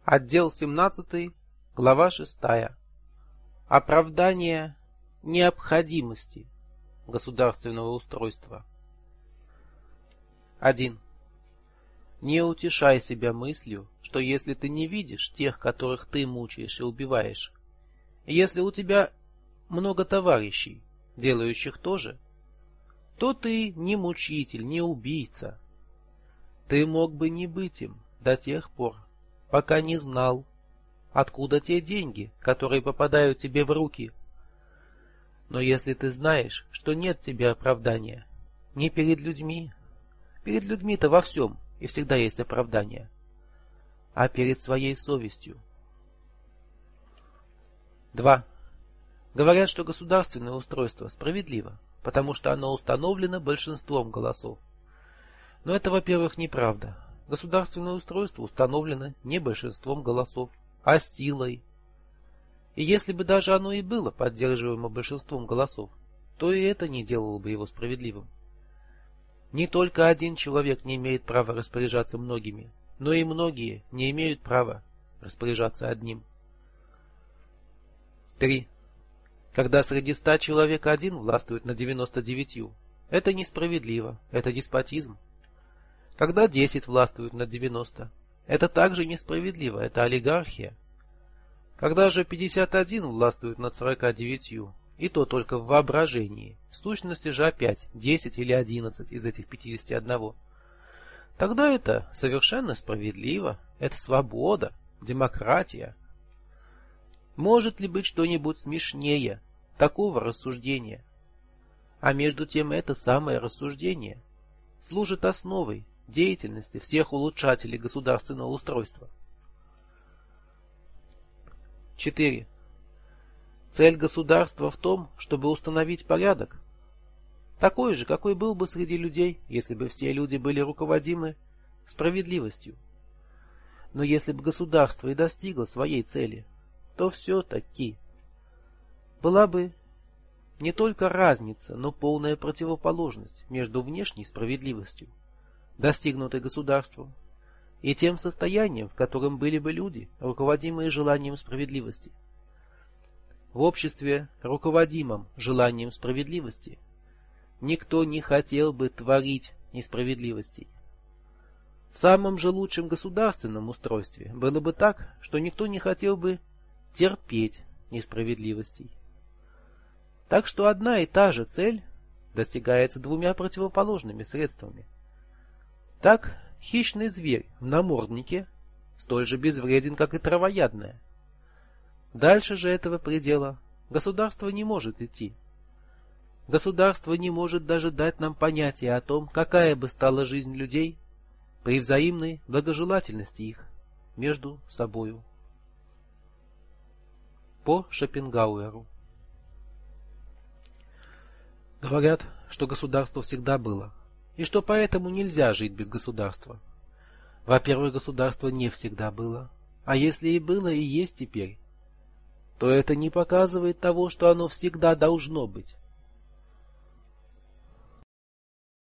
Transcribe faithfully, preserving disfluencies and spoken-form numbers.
Отдел семнадцатый, глава шестая. Оправдание необходимости государственного устройства. один. Не утешай себя мыслью, что если ты не видишь тех, которых ты мучаешь и убиваешь, если у тебя много товарищей, делающих то же, то ты не мучитель, не убийца. Ты мог бы не быть им до тех пор, пока не знал, откуда те деньги, которые попадают тебе в руки. Но если ты знаешь, что нет тебе оправдания, не перед людьми, перед людьми-то во всем и всегда есть оправдание, а перед своей совестью. два. Говорят, что государственное устройство справедливо, потому что оно установлено большинством голосов. Но это, во-первых, неправда. Государственное устройство установлено не большинством голосов, а силой. И если бы даже оно и было поддерживаемо большинством голосов, то и это не делало бы его справедливым. Не только один человек не имеет права распоряжаться многими, но и многие не имеют права распоряжаться одним. три. Когда среди ста человек один властвует над девяноста девятью, это несправедливо, это деспотизм. Когда десять властвуют над девяноста, это также несправедливо, это олигархия. Когда же пятьдесят один властвует над сорока девятью, и то только в воображении, в сущности же опять десять или одиннадцать из этих пятидесяти одного, тогда это совершенно справедливо, это свобода, демократия. Может ли быть что-нибудь смешнее такого рассуждения? А между тем это самое рассуждение служит основой деятельности всех улучшателей государственного устройства. четыре. Цель государства в том, чтобы установить порядок, такой же, какой был бы среди людей, если бы все люди были руководимы справедливостью. Но если бы государство и достигло своей цели, то все-таки была бы не только разница, но полная противоположность между внешней справедливостью, достигнутой государством, и тем состоянием, в котором были бы люди, руководимые желанием справедливости. В обществе, руководимом желанием справедливости, никто не хотел бы творить несправедливостей. В самом же лучшем государственном устройстве было бы так, что никто не хотел бы терпеть несправедливостей. Так что одна и та же цель достигается двумя противоположными средствами. Так хищный зверь в наморднике столь же безвреден, как и травоядная. Дальше же этого предела государство не может идти. Государство не может даже дать нам понятие о том, какая бы стала жизнь людей при взаимной благожелательности их между собою. По Шопенгауэру. Говорят, что государство всегда было, и что поэтому нельзя жить без государства. Во-первых, государство не всегда было, а если и было, и есть теперь, то это не показывает того, что оно всегда должно быть.